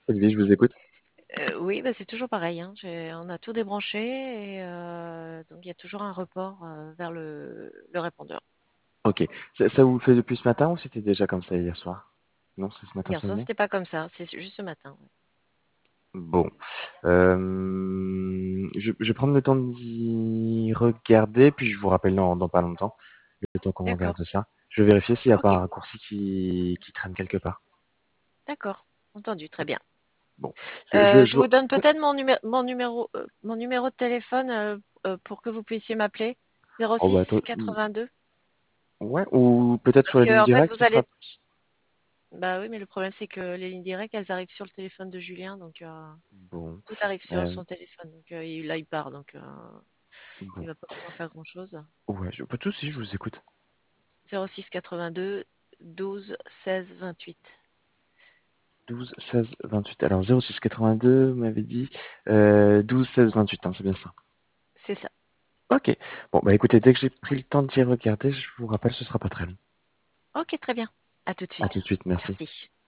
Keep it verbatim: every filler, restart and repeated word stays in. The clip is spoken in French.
Olivier, je vous écoute. Heu, oui, bah, c'est toujours pareil, hein. J'ai on a tout débranché et heu, donc il y a toujours un report, heu, vers le le répondeur. Ok. Ça, ça vous le fait depuis ce matin ou c'était déjà comme ça hier soir? Non, c'est ce matin Hier soir, seulement? c'était pas comme ça, c'est juste ce matin, ouais. Bon. Euh, je, je vais prendre le temps d'y regarder, puis je vous rappelle dans, dans pas longtemps, le temps qu'on D'accord, regarde ça. Je vais vérifier s'il n'y a pas un OK, raccourci qui, qui traîne quelque part. d'accord, entendu, très bien. Bon. Je, je, Heu, je... je vous donne Oui. peut-être mon numé mon numéro, heu, mon numéro de téléphone, heu heu, pour que vous puissiez m'appeler. Oh, bah, zéro six toi- quatre-vingt-deux. ouais, ou peut-être sur Parce la que ligne en fait, directe, vous ce sera allez bah, oui, mais le problème, c'est que les lignes directes, elles arrivent sur le téléphone de Julien, donc heu, bon. tout arrive sur Euh, son téléphone, donc heu, il là, il part, donc heu, il bon. va pas pouvoir faire grand-chose. Ouais, je, pas de souci, je vous écoute. zéro six quatre-vingt-deux douze seize vingt-huit. douze, seize, vingt-huit. Alors, zéro six quatre-vingt-deux, vous m'avez dit, euh, douze, seize, vingt-huit, hein, c'est bien ça. C'est ça. Ok. Bon, bah écoutez, dès que j'ai pris le temps d'y regarder, je vous rappelle, ce sera pas très long. OK, très bien. À tout de À tout suite. de suite, merci. Merci.